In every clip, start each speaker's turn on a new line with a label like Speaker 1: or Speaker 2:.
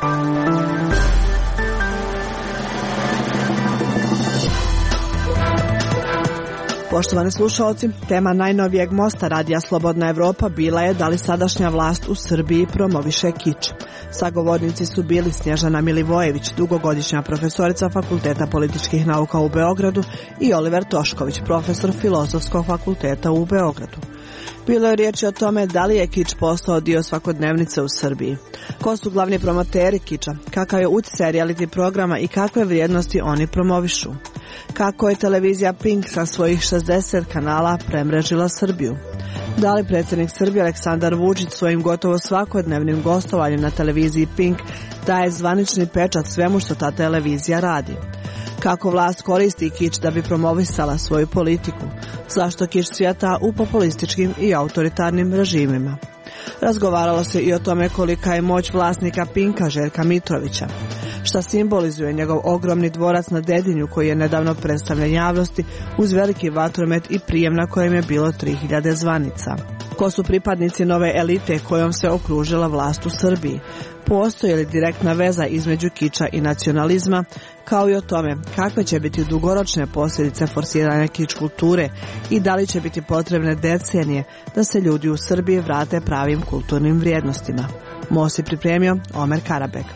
Speaker 1: Poštovani slušalci, tema najnovijeg mosta Radija Slobodna Evropa bila je da li sadašnja vlast u Srbiji promoviše kič. Sagovornici su bili Snježana Milivojević, dugogodišnja profesorica Fakulteta političkih nauka u Beogradu, i Oliver Tošković, profesor Filozofskog fakulteta u Beogradu. Bilo je riječi o tome da li je kič postao dio svakodnevnice u Srbiji. Ko su glavni promoteri kiča, kakav je utjecaj reality programa i kakve vrijednosti oni promovišu. Kako je televizija Pink sa svojih 60 kanala premrežila Srbiju. Da li predsjednik Srbije Aleksandar Vučić svojim gotovo svakodnevnim gostovanjem na televiziji Pink daje zvanični pečat svemu što ta televizija radi. Kako vlast koristi kič da bi promovisala svoju politiku? Zašto kič cvjeta u populističkim i autoritarnim režimima? Razgovaralo se i o tome kolika je moć vlasnika Pinka Željka Mitrovića. Šta simbolizuje njegov ogromni dvorac na Dedinju koji je nedavno predstavljen javnosti uz veliki vatromet i prijem na kojem je bilo 3000 zvanica. Ko su pripadnici nove elite kojom se okružila vlast u Srbiji? Postoji li direktna veza između kiča i nacionalizma, kao i o tome kakve će biti dugoročne posljedice forsiranja kič kulture i da li će biti potrebne decenije da se ljudi u Srbiji vrate pravim kulturnim vrijednostima. Most je pripremio Omer Karabek.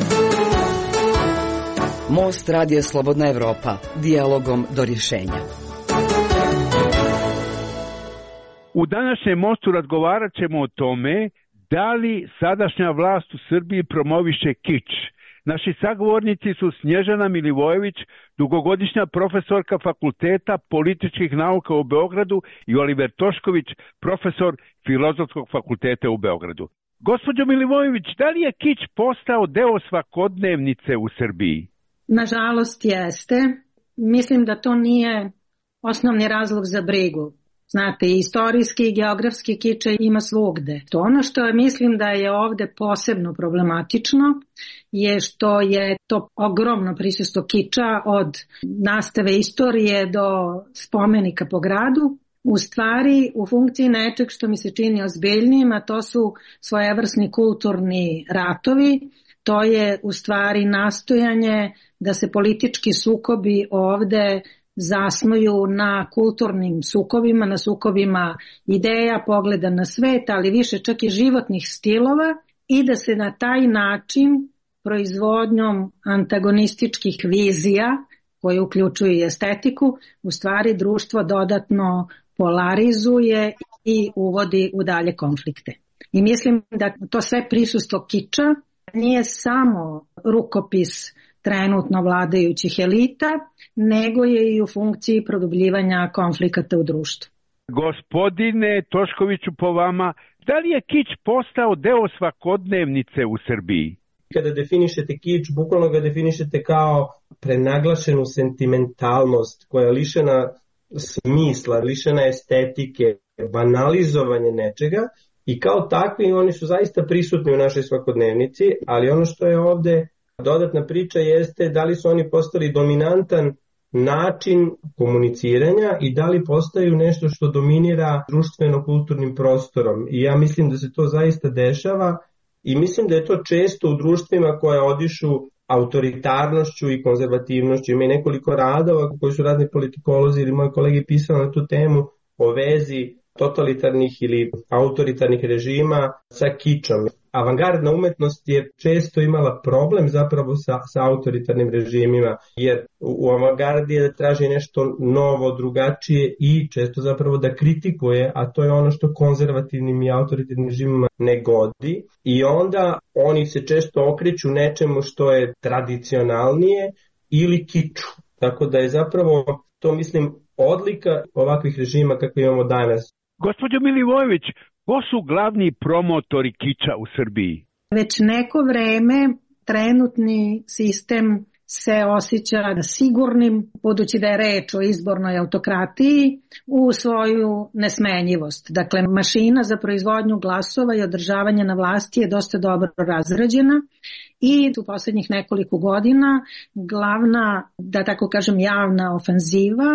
Speaker 2: Most Radija Slobodna Evropa, dijalogom do rješenja.
Speaker 3: U današnjem mostu razgovarat ćemo o tome da li sadašnja vlast u Srbiji promoviše kič. Naši sagovornici su Snježana Milivojević, dugogodišnja profesorka Fakulteta političkih nauka u Beogradu, i Oliver Tošković, profesor Filozofskog fakulteta u Beogradu. Gospođo Milivojević, da li je kič postao deo svakodnevnice u Srbiji?
Speaker 4: Nažalost jeste. Mislim da to nije osnovni razlog za brigu. Znate, istorijski i geografski kič ima svugde. To ono što mislim da je ovde posebno problematično je što je to ogromno prisustvo kiča od nastave istorije do spomenika po gradu, u stvari u funkciji nečeg što mi se čini ozbiljnijim, a to su svojevrsni kulturni ratovi. To je u stvari nastojanje da se politički sukobi ovde zasnuju na kulturnim sukobima, na sukobima ideja, pogleda na svet, ali više čak i životnih stilova, i da se na taj način proizvodnjom antagonističkih vizija, koje uključuju i estetiku, u stvari društvo dodatno polarizuje i uvodi u dalje konflikte. I mislim da to sve prisustvo kiča nije samo rukopis trenutno vladajućih elita, nego je i u funkciji produbljivanja konflikata u društvu.
Speaker 3: Gospodine Toškoviću, po vama, da li je kič postao deo svakodnevnice u Srbiji?
Speaker 5: Kada definišete kič, bukvalno ga definišete kao prenaglašenu sentimentalnost koja je lišena smisla, lišena estetike, banalizovanje nečega, i kao takvi oni su zaista prisutni u našoj svakodnevnici, ali ono što je ovde dodatna priča jeste da li su oni postali dominantan način komuniciranja i da li postaju nešto što dominira društveno-kulturnim prostorom. I ja mislim da se to zaista dešava i mislim da je to često u društvima koje odišu autoritarnošću i konzervativnošću. Ima i nekoliko radova koji su razni politikolozi ili moji kolege pisali na tu temu o vezi totalitarnih ili autoritarnih režima sa kičom. Avangardna umetnost je često imala problem zapravo sa autoritarnim režimima, jer u avangardi je da traži nešto novo, drugačije i često zapravo da kritikuje, a to je ono što konzervativnim i autoritarnim režimima ne godi. I onda oni se često okreću nečemu što je tradicionalnije ili kiču. Tako da je zapravo to, mislim, odlika ovakvih režima kakve imamo danas.
Speaker 3: Gospođo Milivojević, ko su glavni promotori kiča u Srbiji?
Speaker 4: Već neko vreme trenutni sistem se osjeća sigurnim, budući da je reč o izbornoj autokratiji, u svoju nesmenjivost. Dakle, mašina za proizvodnju glasova i održavanje na vlasti je dosta dobro razrađena i u posljednjih nekoliko godina glavna, da tako kažem, javna ofenziva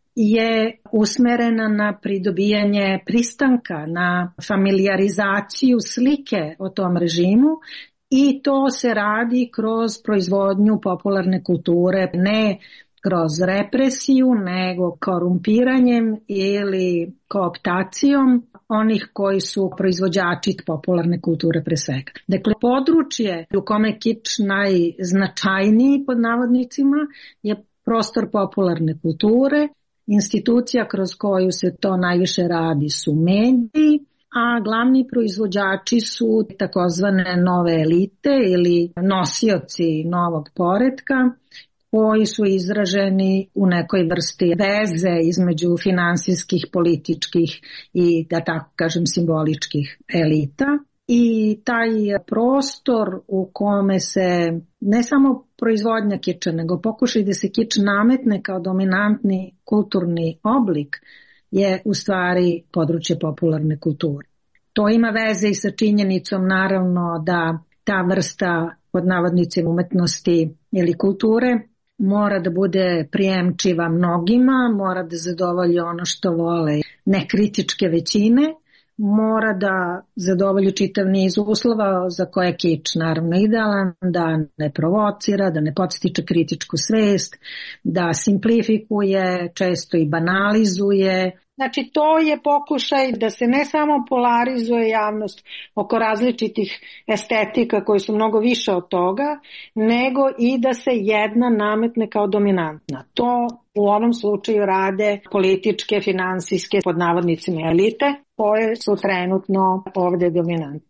Speaker 4: je usmerena na pridobijanje pristanka, na familijarizaciju slike o tom režimu i to se radi kroz proizvodnju popularne kulture, ne kroz represiju, nego korumpiranjem ili kooptacijom onih koji su proizvođači popularne kulture pre svega. Dakle, područje u kome kič najznačajniji pod navodnicima je prostor popularne kulture, institucija kroz koju se to najviše radi su mediji, a glavni proizvođači su takozvane nove elite ili nosioci novog poretka, koji su izraženi u nekoj vrsti veze između finansijskih, političkih i, da tako kažem, simboličkih elita. I taj prostor u kome se ne samo proizvodnja kiča, nego pokušaj da se kič nametne kao dominantni kulturni oblik je u stvari područje popularne kulture. To ima veze i sa činjenicom naravno da ta vrsta pod navodnicima umetnosti ili kulture mora da bude prijemčiva mnogima, mora da zadovolji ono što vole nekritičke većine, mora da zadovolji čitav niz uslova za koje je kič naravno idealan, da ne provocira, da ne podstiče kritičku svest, da simplifikuje, često i banalizuje. Znači, to je pokušaj da se ne samo polarizuje javnost oko različitih estetika koji su mnogo više od toga, nego i da se jedna nametne kao dominantna. To u ovom slučaju rade političke, finansijske, pod navodnicima elite, koje su trenutno ovde dominantne.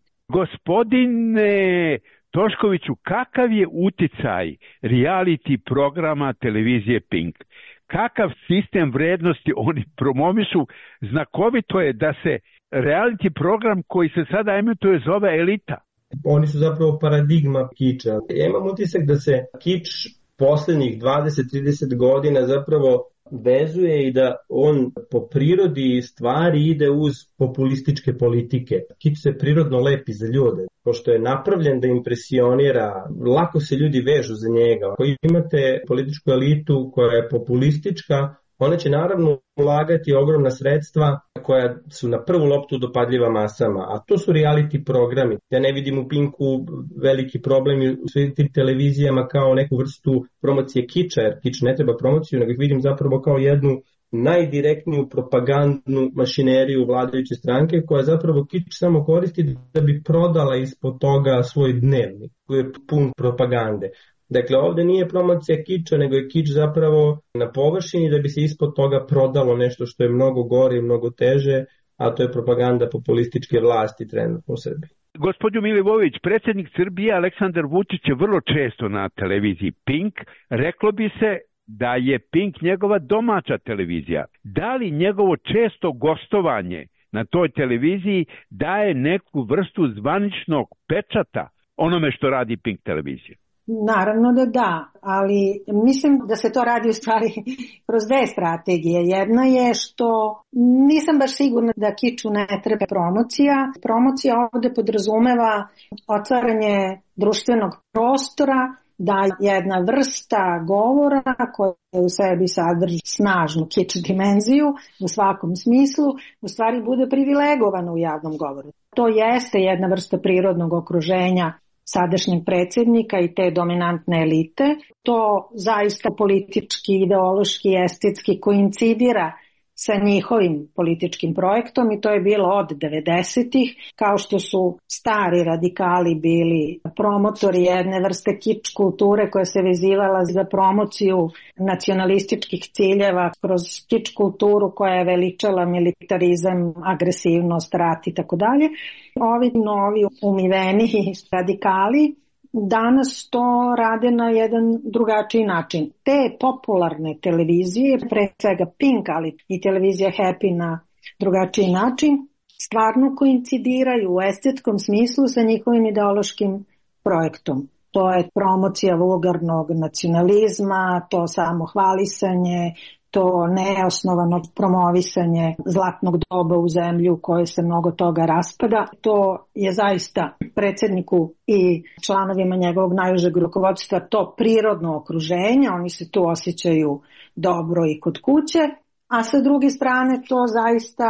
Speaker 3: Gospodine Toškoviću, kakav je uticaj reality programa televizije Pink? Kakav sistem vrednosti oni promovišu? Znakovito je da se reality program koji se sada emituje zove Elita.
Speaker 5: Oni su zapravo paradigma kiča. Ja imam utisak da se kič poslednjih 20-30 godina zapravo vezuje i da on po prirodi stvari ide uz populističke politike. Kič se prirodno lepi za ljude, pošto je napravljen da impresionira, lako se ljudi vežu za njega. Ako imate političku elitu koja je populistička, ona će naravno ulagati ogromna sredstva koja su na prvu loptu dopadljiva masama, a to su reality programi. Ja ne vidim u Pinku veliki problem u svim tim televizijama kao neku vrstu promocije kiča, jer kič ne treba promociju, nego ih vidim zapravo kao jednu najdirektniju propagandnu mašineriju vladajuće stranke koja zapravo kič samo koristi da bi prodala ispod toga svoj dnevnik koji je pun propagande. Dakle, ovde nije promocija kiča, nego je kič zapravo na površini da bi se ispod toga prodalo nešto što je mnogo gore i mnogo teže, a to je propaganda populističke vlasti trenutno u Srbiji.
Speaker 3: Gospodin Milivojević, predsjednik Srbije Aleksandar Vučić je vrlo često na televiziji Pink. Reklo bi se da je Pink njegova domaća televizija. Da li njegovo često gostovanje na toj televiziji daje neku vrstu zvaničnog pečata onome što radi Pink televizija?
Speaker 4: Naravno da, ali mislim da se to radi u stvari kroz dve strategije. Jedna je što nisam baš sigurna da kiču ne treba promocija. Promocija ovde podrazumeva otvaranje društvenog prostora, da jedna vrsta govora koja u sebi sadrži snažnu kič dimenziju u svakom smislu, u stvari bude privilegovana u javnom govoru. To jeste jedna vrsta prirodnog okruženja sadašnjeg predsjednika i te dominantne elite. To zaista politički, ideološki, estetski koincidira sa njihovim političkim projektom i to je bilo od 90-ih, kao što su stari radikali bili promotori jedne vrste kič kulture koja se vezivala za promociju nacionalističkih ciljeva kroz kič kulturu koja je veličala militarizam, agresivnost, rat i tako dalje. Ovi novi umiveni radikali danas to rade na jedan drugačiji način. Te popularne televizije, pre svega Pink, ali i televizija Happy na drugačiji način, stvarno koincidiraju u estetskom smislu sa njihovim ideološkim projektom. To je promocija vulgarnog nacionalizma, to samohvalisanje, to neosnovano promovisanje zlatnog doba u zemlju u kojoj se mnogo toga raspada. To je zaista predsjedniku i članovima njegovog najužeg rukovodstva to prirodno okruženje, oni se tu osjećaju dobro i kod kuće, a sa druge strane to zaista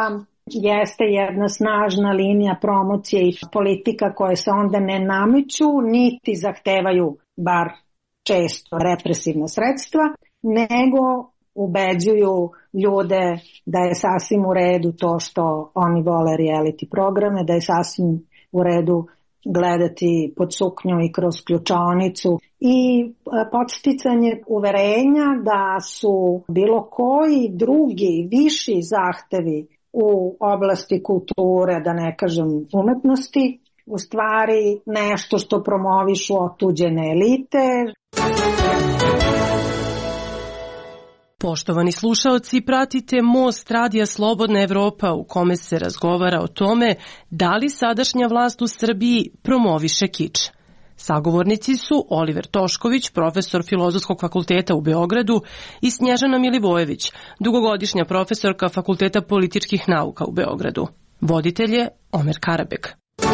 Speaker 4: jeste jedna snažna linija promocije i politika koje se onda ne nameću, niti zahtevaju, bar često, represivna sredstva, nego ubeđuju ljude da je sasvim u redu to što oni vole reality programe, da je sasvim u redu gledati pod suknju i kroz ključaonicu i podsticanje uverenja da su bilo koji drugi viši zahtevi u oblasti kulture, da ne kažem umetnosti, u stvari nešto što promovišu otuđene elite.
Speaker 6: Poštovani slušaoci, pratite Most Radija Slobodna Evropa u kome se razgovara o tome da li sadašnja vlast u Srbiji promoviše kič. Sagovornici su Oliver Tošković, profesor Filozofskog fakulteta u Beogradu, i Snježana Milivojević, dugogodišnja profesorka Fakulteta političkih nauka u Beogradu. Voditelj je Omer Karabek.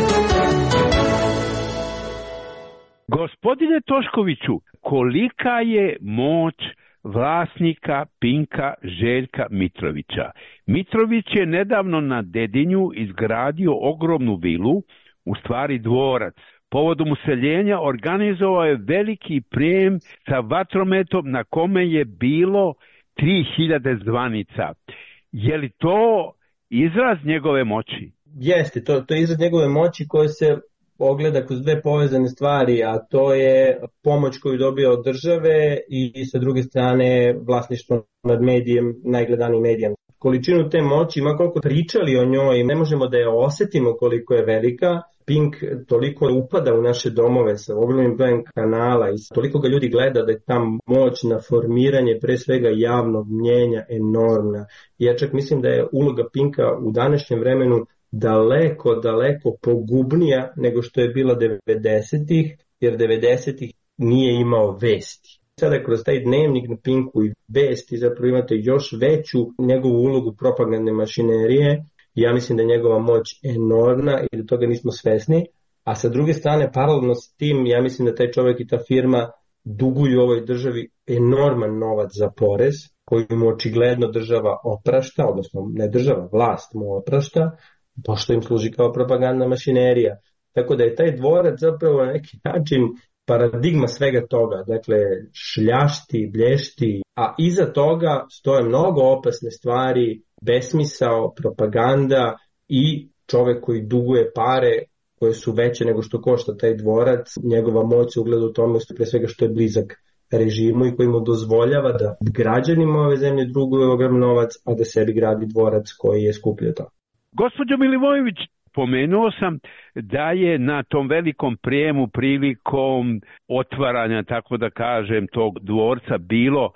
Speaker 3: Gospodine Toškoviću, kolika je moć vlasnika Pinka Željka Mitrovića? Mitrović je nedavno na Dedinju izgradio ogromnu vilu, u stvari dvorac. Povodom useljenja organizovao je veliki prijem sa vatrometom na kome je bilo 3000 zvanica. Je li to izraz njegove moći?
Speaker 5: Jeste, to je izraz njegove moći koji se ogleda kroz dve povezane stvari, a to je pomoć koju dobija od države i sa druge strane vlasništvo nad medijem, najgledanijim medijem. Količinu te moći, ma koliko pričali o njoj, ne možemo da je osetimo koliko je velika. Pink toliko upada u naše domove sa ogromnim brojem kanala i toliko ga ljudi gleda da je ta moć na formiranje pre svega javnog mnjenja enormna. Ja čak mislim da je uloga Pinka u današnjem vremenu daleko pogubnija nego što je bila 90-ih, jer 90-ih nije imao vesti. Sada kroz taj dnevnik na Pinku i vesti zapravo imate još veću njegovu ulogu propagandne mašinerije. Ja mislim da je njegova moć enormna i da toga nismo svesni. A sa druge strane, paralelno s tim, ja mislim da taj čovjek i ta firma duguju ovoj državi enorman novac za porez, koji mu očigledno država oprašta, odnosno ne država, vlast mu oprašta, pošto im služi kao propagandna mašinerija. Tako da je taj dvorac zapravo na neki način paradigma svega toga, dakle šljašti, blješti, a iza toga stoje mnogo opasne stvari, besmisao, propaganda i čovek koji duguje pare koje su veće nego što košta taj dvorac. Njegova moć se ugleda u tome pre svega što je blizak režimu i koji mu dozvoljava da građanima ove zemlje duguje ogrom novac, a da sebi gradi dvorac koji je skuplje to.
Speaker 3: Gospođo Milivojević, pomenuo sam da je na tom velikom prijemu prilikom otvaranja, tako da kažem, tog dvorca bilo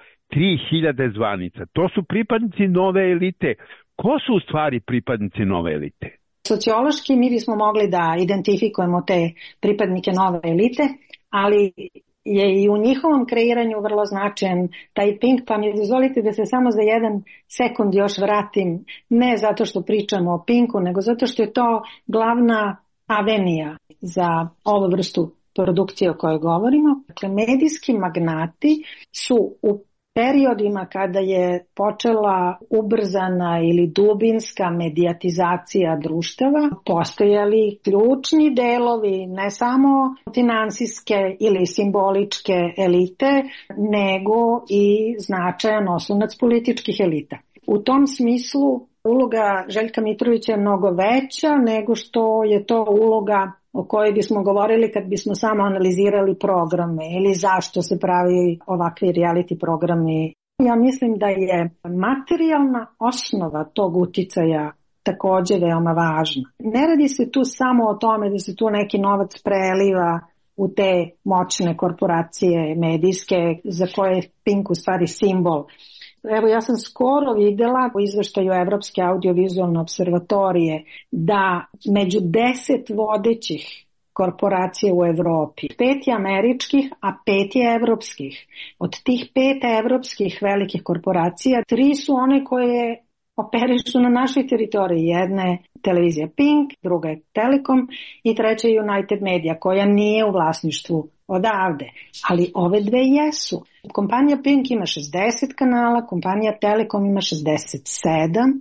Speaker 3: 3000 zvanica. To su pripadnici nove elite. Ko su u stvari pripadnici nove elite?
Speaker 4: Sociološki mi bismo mogli da identifikujemo te pripadnike nove elite, ali je i u njihovom kreiranju vrlo značajan taj Pink, pa mi dozvolite da se samo za jedan sekund još vratim, ne zato što pričamo o Pinku, nego zato što je to glavna avenija za ovu vrstu produkcije o kojoj govorimo. Dakle, medijski magnati su u periodima kada je počela ubrzana ili dubinska medijatizacija društava, postojali ključni delovi ne samo finansijske ili simboličke elite, nego i značajan oslonac političkih elita. U tom smislu uloga Željka Mitrovića je mnogo veća nego što je to uloga o kojoj bismo govorili kad bismo samo analizirali programe ili zašto se pravi ovakvi reality programi. Ja mislim da je materijalna osnova tog uticaja također veoma važna. Ne radi se tu samo o tome da se tu neki novac preliva u te moćne korporacije medijske za koje je Pink u stvari simbol. Evo, ja sam skoro videla u izveštaju Evropske audiovizualne observatorije da među 10 vodećih korporacija u Evropi, 5 je američkih, a 5 je evropskih. Od tih 5 evropskih velikih korporacija, 3 su one koje operišu na našoj teritoriji. Jedna je televizija Pink, druga je Telekom i treća je United Media, koja nije u vlasništvu odavde, ali ove dve jesu. Kompanija Pink ima 60 kanala, kompanija Telekom ima 67,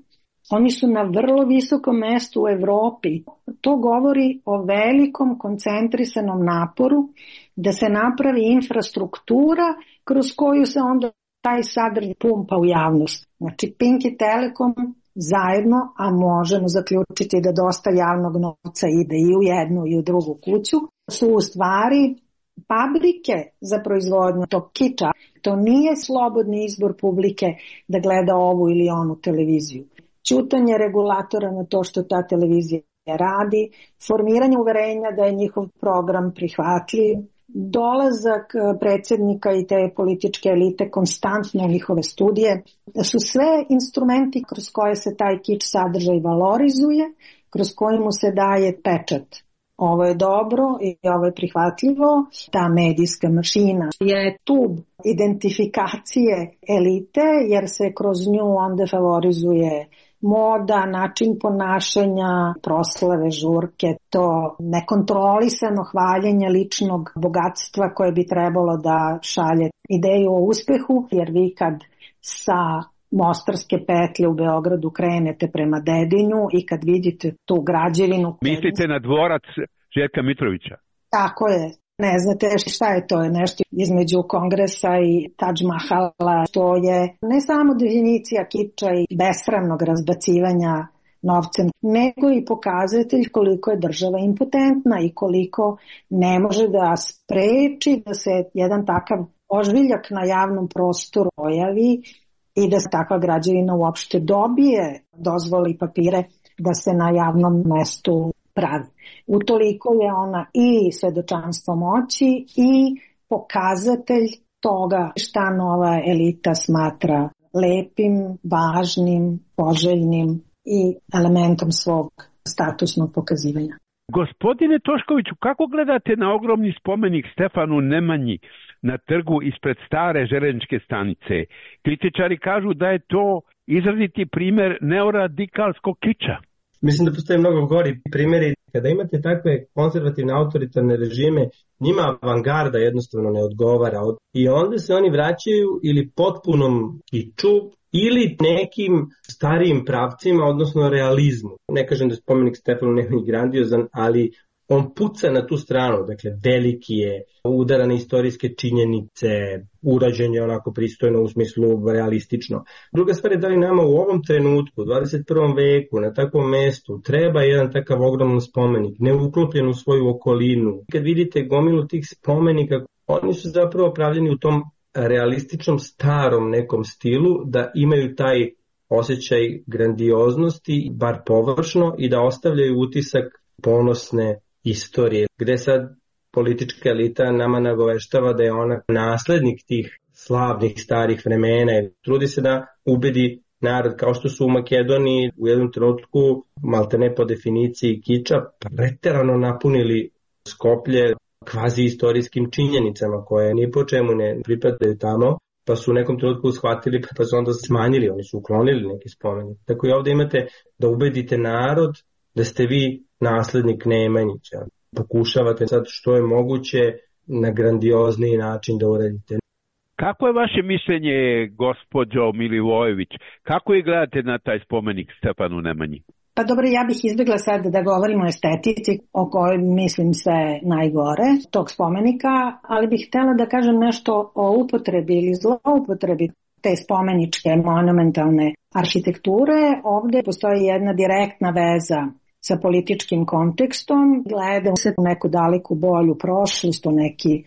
Speaker 4: Oni su na vrlo visokom mestu u Evropi. To govori o velikom koncentrisanom naporu da se napravi infrastruktura kroz koju se onda taj sadržaj pumpa u javnost. Znači Pink i Telekom zajedno, a možemo zaključiti da dosta javnog novca ide i u jednu i u drugu kuću, su u stvari fabrike za proizvodnju tog kiča. To nije slobodni izbor publike da gleda ovu ili onu televiziju. Ćutanje regulatora na to što ta televizija radi, formiranje uverenja da je njihov program prihvatljiv, dolazak predsjednika i te političke elite konstantno u njihove studije, su sve instrumenti kroz koje se taj kič sadržaj valorizuje, kroz koji mu se daje pečat. Ovo je dobro i ovo je prihvatljivo. Ta medijska mašina je tub identifikacije elite, jer se kroz nju onda favorizuje moda, način ponašanja, proslave, žurke, to nekontrolisano hvaljenje ličnog bogatstva koje bi trebalo da šalje ideju o uspehu, jer vi kad sa Mostarske petlje u Beogradu krenete prema Dedinju i kad vidite tu građevinu...
Speaker 3: Mislite na dvorac Željka Mitrovića?
Speaker 4: Tako je. Ne znate šta je to, je nešto između Kongresa i Taj Mahala. To je ne samo definicija kiča i besramnog razbacivanja novcem, nego i pokazatelj koliko je država impotentna i koliko ne može da spreči da se jedan takav ožbiljak na javnom prostoru pojavi i da se takva građevina uopšte dobije dozvoli papire da se na javnom mestu pravi. Utoliko je ona i svedočanstvo moći i pokazatelj toga šta nova elita smatra lepim, važnim, poželjnim i elementom svog statusnog pokazivanja.
Speaker 3: Gospodine Toškoviću, kako gledate na ogromni spomenik Stefanu Nemanji na trgu ispred stare železničke stanice? Kritičari kažu da je to izraziti primer neoradikalskog kiča.
Speaker 5: Mislim da postoje mnogo gori primjeri. Kada imate takve konzervativne autoritarne režime, njima avangarda jednostavno ne odgovara. I onda se oni vraćaju ili potpunom kiču ili nekim starijim pravcima, odnosno realizmu. Ne kažem da je spomenik Stefanu Nemanji grandiozan, ali on puca na tu stranu, dakle veliki je, udara na istorijske činjenice, urađen je onako pristojno u smislu realistično. Druga stvar je da li nama u ovom trenutku, u 21. veku, na takvom mestu, treba jedan takav ogroman spomenik, neuklopljen u svoju okolinu. Kad vidite gomilu tih spomenika, oni su zapravo pravljeni u tom realističnom starom nekom stilu, da imaju taj osjećaj grandioznosti, bar površno, i da ostavljaju utisak ponosne istorije, gde sad politička elita nama nagoveštava da je ona naslednik tih slavnih starih vremena i trudi se da ubedi narod, kao što su u Makedoniji u jednom trenutku, maltene po definiciji kiča, preterano napunili Skoplje kvazi istorijskim činjenicama koje ni po čemu ne pripadaju tamo, pa su u nekom trenutku shvatili, pa su onda smanjili, oni su uklonili neki spomenik. Tako i ovdje imate da ubedite narod da ste vi naslednik Nemanjića. Pokušavate sad što je moguće na grandiozniji način da uradite.
Speaker 3: Kako je vaše mišljenje, gospođo Milivojević? Kako je gledate na taj spomenik Stefanu Nemanji?
Speaker 4: Pa dobro, ja bih izbjegla sad da govorimo o estetici, o kojoj mislim sve najgore tog spomenika, ali bih htjela da kažem nešto o upotrebi ili zloupotrebi te spomeničke monumentalne arhitekture. Ovdje postoji jedna direktna veza sa političkim kontekstom, gledamo se u neku daleku bolju prošlost, u neki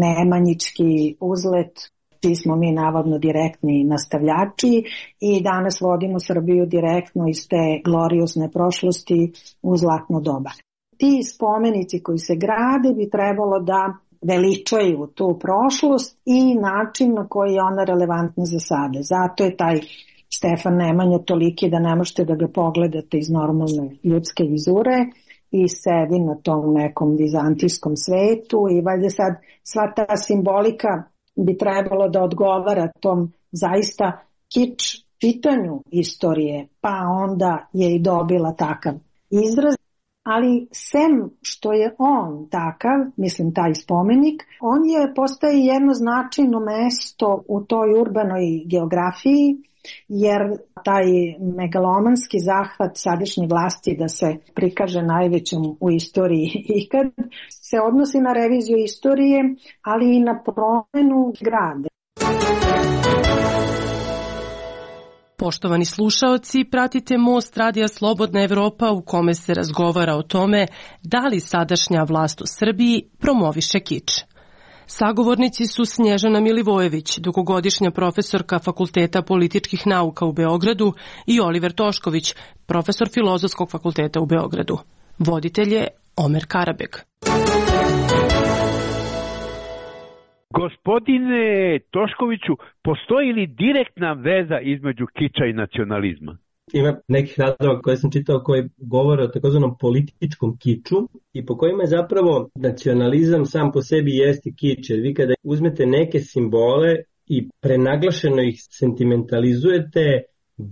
Speaker 4: nemanjički uzlet, čiji smo mi navodno direktni nastavljači i danas vodimo Srbiju direktno iz te gloriozne prošlosti u zlatno doba. Ti spomenici koji se grade bi trebalo da veličaju tu prošlost i način na koji je ona relevantna za sada. Zato je taj Stefan Nemanja toliki da ne možete da ga pogledate iz normalne ljudske vizure i sedi na tom nekom vizantijskom svetu i valjda sad sva ta simbolika bi trebalo da odgovara tom zaista kič čitanju istorije, pa onda je i dobila takav izraz. ali sem što je on takav, mislim taj spomenik, on postaje jedno značajno mesto u toj urbanoj geografiji, jer taj megalomanski zahvat sadašnje vlasti da se prikaže najvećom u istoriji ikad se odnosi na reviziju istorije, ali i na promenu grada.
Speaker 6: Poštovani slušaoci, pratite Most Radija Slobodna Evropa u kome se razgovara o tome da li sadašnja vlast u Srbiji promoviše kič. Sagovornici su Snježana Milivojević, dugogodišnja profesorka Fakulteta političkih nauka u Beogradu, i Oliver Tošković, profesor Filozofskog fakulteta u Beogradu. Voditelj je Omer Karabek.
Speaker 3: Gospodine Toškoviću, postoji li direktna veza između kiča i nacionalizma?
Speaker 5: Ima nekih radova koje sam čitao koji govore o takozvanom političkom kiču i po kojima je zapravo nacionalizam sam po sebi jeste kič. Jer vi kada uzmete neke simbole i prenaglašeno ih sentimentalizujete,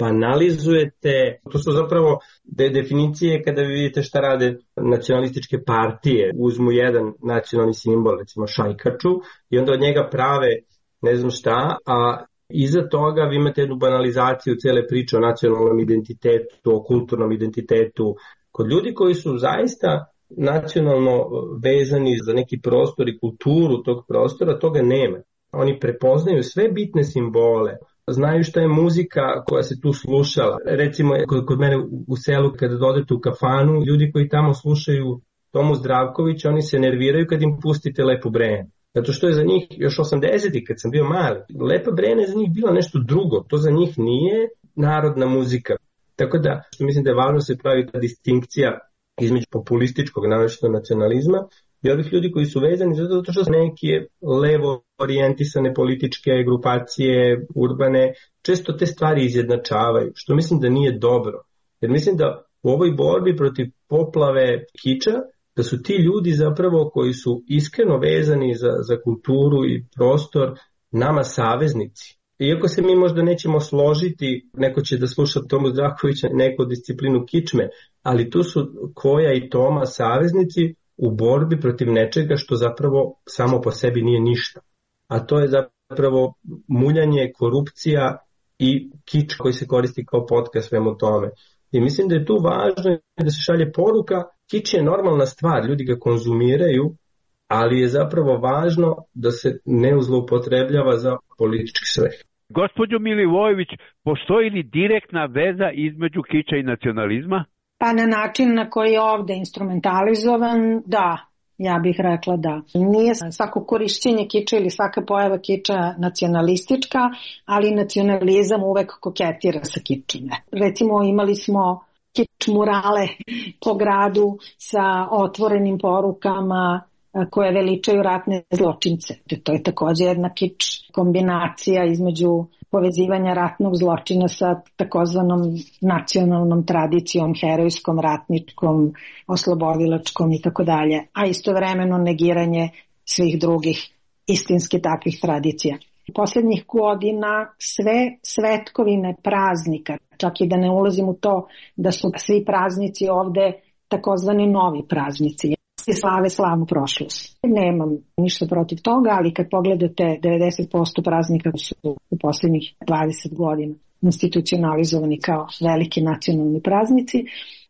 Speaker 5: banalizujete, to su zapravo definicije kada vi vidite šta rade nacionalističke partije. Uzmu jedan nacionalni simbol, recimo šajkaču, i onda od njega prave ne znam šta, a iza toga vi imate jednu banalizaciju cele priče o nacionalnom identitetu, o kulturnom identitetu. Kod ljudi koji su zaista nacionalno vezani za neki prostor i kulturu tog prostora, toga nema. Oni prepoznaju sve bitne simbole, znaju šta je muzika koja se tu slušala. Recimo, kod mene u selu, kada dodete u kafanu, ljudi koji tamo slušaju Tomu Zdravkovića, oni se nerviraju kad im pustite Lepo Brene. Zato što je za njih, još 80-ih kad sam bio mali, Lepa Brene je za njih bilo nešto drugo. To za njih nije narodna muzika. Tako da, što mislim da je važno se pravi ta distinkcija između populističkog naročito nacionalizma i ovih ljudi koji su vezani zato što su neke levo orijentisane političke grupacije, urbane, često te stvari izjednačavaju, što mislim da nije dobro. Jer mislim da u ovoj borbi protiv poplave kiča, da su ti ljudi zapravo koji su iskreno vezani za kulturu i prostor nama saveznici. Iako se mi možda nećemo složiti, neko će da sluša Tomu Zdravkovića, neko disciplinu kičme, ali tu su Koja i Toma saveznici u borbi protiv nečega što zapravo samo po sebi nije ništa. A to je zapravo muljanje, korupcija i kič koji se koristi kao potka svemu tome. I mislim da je tu važno da se šalje poruka, kič je normalna stvar, ljudi ga konzumiraju, ali je zapravo važno da se ne zloupotrebljava za politički svrhe.
Speaker 3: Gospođo Milivojević, postoji li direktna veza između kiča i nacionalizma?
Speaker 4: Pa na način na koji je ovde instrumentalizovan, da, ja bih rekla da. Nije svako korišćenje kiča ili svaka pojava kiča nacionalistička, ali nacionalizam uvek koketira sa kičem. Recimo imali smo kič murale po gradu sa otvorenim porukama koje veličaju ratne zločince. To je takođe jedna kič kombinacija između povezivanja ratnog zločina sa takozvanom nacionalnom tradicijom, herojskom, ratničkom, oslobodilačkom i tako dalje, a istovremeno negiranje svih drugih istinski takvih tradicija. Poslednjih godina sve svetkovine praznika, čak i da ne ulazim u to da su svi praznici ovde takozvani novi praznici, slave slavnu prošlost. Nemam ništa protiv toga, ali kad pogledate 90% praznika su u poslednjih 20 godina institucionalizovani kao veliki nacionalni praznici,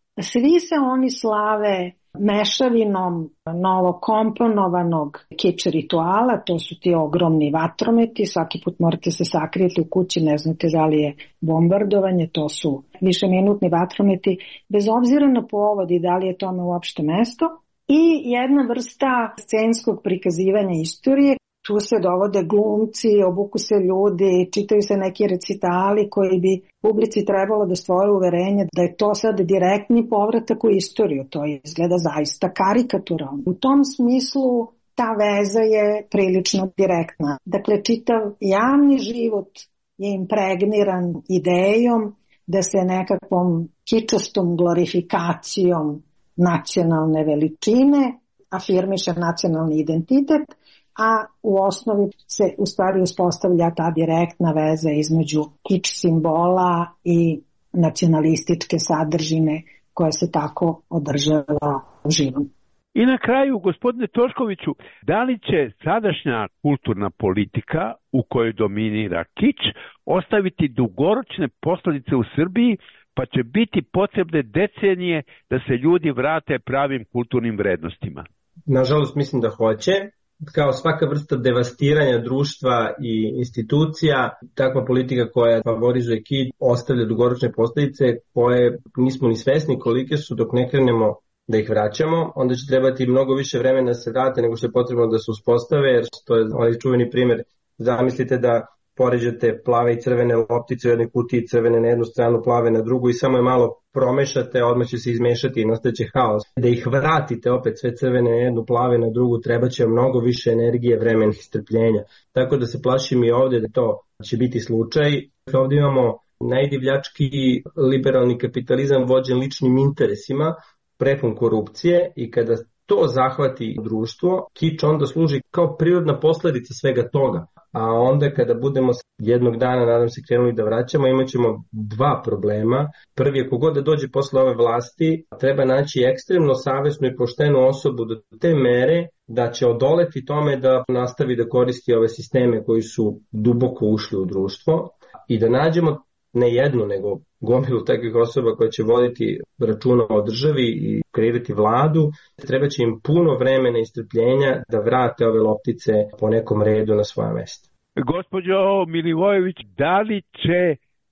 Speaker 4: svi se oni slave mešavinom novokomponovanog kič rituala, to su ti ogromni vatrometi, svaki put morate se sakrijeti u kući, ne znate da li je bombardovanje, to su višeminutni vatrometi, bez obzira na povod i da li je tome uopšte mesto. I jedna vrsta scenskog prikazivanja istorije, tu se dovode glumci, obuku se ljudi, čitaju se neki recitali koji bi publici trebalo da stvore uverenje da je to sad direktni povratak u istoriju, to izgleda zaista karikaturalno. U tom smislu ta veza je prilično direktna. Dakle, čitav javni život je impregniran idejom da se nekakvom kičastom glorifikacijom nacionalne veličine afirmiše nacionalni identitet, a u osnovi se u stvari uspostavlja ta direktna veza između kič simbola i nacionalističke sadržine koja se tako održava živom.
Speaker 3: I na kraju, gospodine Toškoviću, da li će sadašnja kulturna politika u kojoj dominira kič ostaviti dugoročne posljedice u Srbiji, pa će biti potrebne decenije da se ljudi vrate pravim kulturnim vrednostima?
Speaker 5: Nažalost, mislim da hoće. Kao svaka vrsta devastiranja društva i institucija, takva politika koja favorizuje kič ostavlja dugoročne posljedice koje nismo ni svesni kolike su dok ne krenemo da ih vraćamo. Onda će trebati mnogo više vremena da se vrate nego što je potrebno da se uspostave, jer to je onaj čuveni primjer. Zamislite da poređate plave i crvene loptice u jednoj kutiji, crvene na jednu stranu, plave na drugu i samo je malo promešate, odmah će se izmešati i nastaće haos. Da ih vratite opet sve crvene na jednu, plave na drugu, treba će mnogo više energije, vremena i strpljenja. Tako da se plašim i ovdje da to će biti slučaj. Ovdje imamo najdivljački liberalni kapitalizam vođen ličnim interesima, prepun korupcije, i kada to zahvati društvo, kič onda služi kao prirodna posljedica svega toga. A onda kada budemo jednog dana, nadam se, krenuli da vraćamo, imat ćemo dva problema. Prvi je, kogod da dođe posle ove vlasti, treba naći ekstremno savesnu i poštenu osobu do te mere da će odoleti tome da nastavi da koristi ove sisteme koji su duboko ušli u društvo, i da nađemo ne jednu, nego gomilu takvih osoba koja će voditi računa o državi i kreirati vladu. Treba će im puno vremena i strpljenja da vrate ove loptice po nekom redu na svoja mesta.
Speaker 3: Gospođo Milivojević, da li će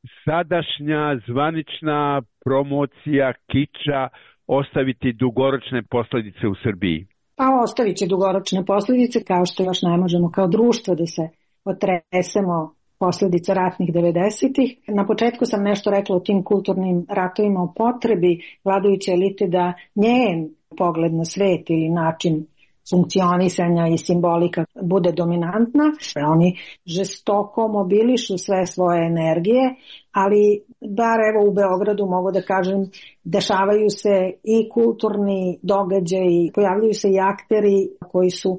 Speaker 3: sadašnja zvanična promocija kiča ostaviti dugoročne posljedice u Srbiji?
Speaker 4: Pa ostavit će dugoročne posljedice, kao što još ne možemo kao društvo da se otresemo posljedica ratnih 90-ih. Na početku sam nešto rekla o tim kulturnim ratovima, o potrebi vladajuće elite da njen pogled na svet ili način funkcionisanja i simbolika bude dominantna. Oni žestoko mobilišu sve svoje energije, ali bar evo u Beogradu mogu da kažem, dešavaju se i kulturni događaji, pojavljaju se i akteri koji su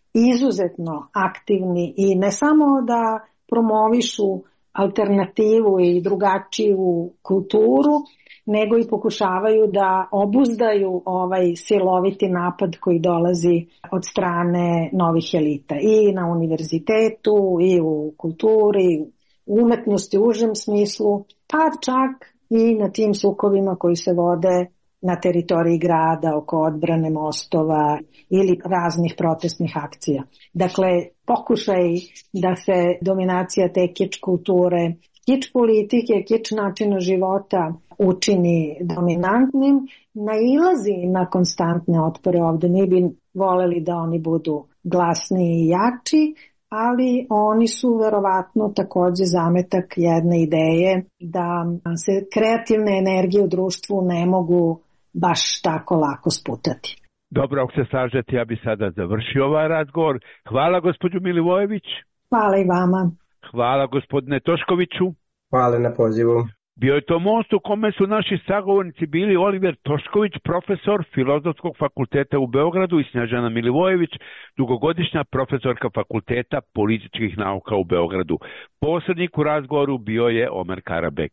Speaker 4: izuzetno aktivni i ne samo da promovišu alternativu i drugačiju kulturu, nego i pokušavaju da obuzdaju ovaj siloviti napad koji dolazi od strane novih elita i na univerzitetu i u kulturi, u umetnosti u užem smislu, pa čak i na tim sukobima koji se vode na teritoriji grada, oko odbrane mostova ili raznih protestnih akcija. Dakle, pokušaj da se dominacija te kič kulture, kič politike, kič načina života učini dominantnim, nailazi na konstantne otpore ovde. Mi bi voleli da oni budu glasniji i jači, ali oni su verovatno takođe zametak jedne ideje da se kreativne energije u društvu ne mogu baš tako lako sputati.
Speaker 3: Dobro, ako se slažete, ja bi sada završio ovaj razgovor. Hvala gospođu Milivojević.
Speaker 4: Hvala i vama.
Speaker 3: Hvala gospodine Toškoviću.
Speaker 5: Hvala na pozivu.
Speaker 3: Bio je to most u kome su naši sagovornici bili Oliver Tošković, profesor Filozofskog fakulteta u Beogradu, i Snježana Milivojević, dugogodišnja profesorka Fakulteta političkih nauka u Beogradu. Posrednik u razgovoru bio je Omer Karabek.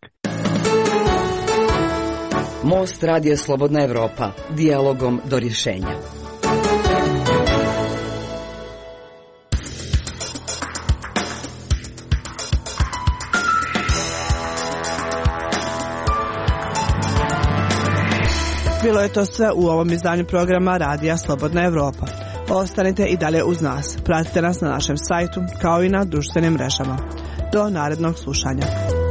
Speaker 2: Most Radija Slobodna Evropa, dijalogom do rješenja.
Speaker 1: Bilo je to sve u ovom izdanju programa Radija Slobodna Evropa. Ostanite i dalje uz nas. Pratite nas na našem sajtu kao i na društvenim mrežama. Do narednog slušanja.